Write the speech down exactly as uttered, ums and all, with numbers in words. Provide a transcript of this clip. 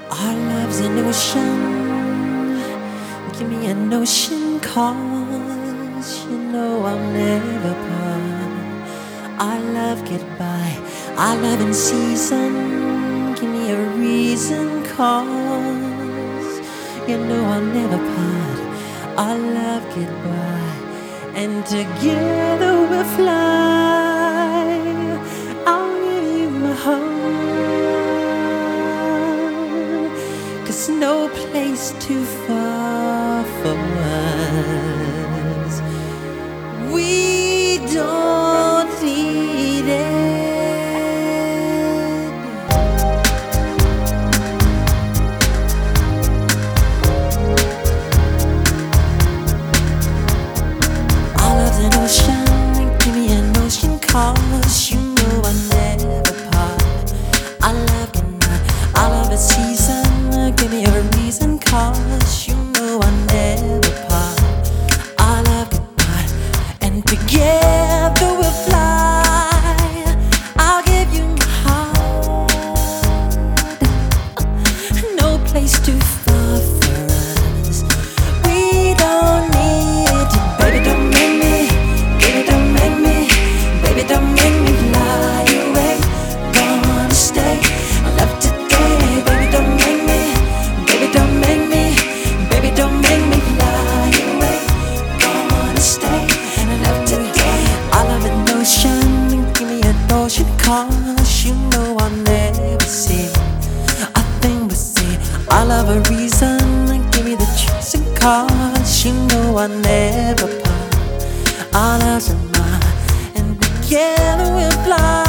Our love's an ocean. Give me an ocean, cause you know I'll never part. Our love get by, our love in season. Give me a reason, cause you know I'll never part. Our love get by, and together we'll fly. I'll give you my heart, 'cause no place too far for us. We don't need it. Our love's an ocean, give me an ocean, cause you know I never part. I love you not, I love a season. Give me a reason, cause you know I never part. I love you not, and together we'll fly. I'll give you my heart. No place too far for us. We don't need you, baby. Don't make me, baby. Don't make me, baby. Don't make me fly away. Gonna stay, love today, baby. Don't make me. Don't make me, baby, don't make me fly away. Gonna stay and I love today. I love an ocean, give me an ocean, cause you know I'll never see a thing but see. I love a reason, give me the truth, cause you know I'll never part. Our love's a mine, and together we'll fly.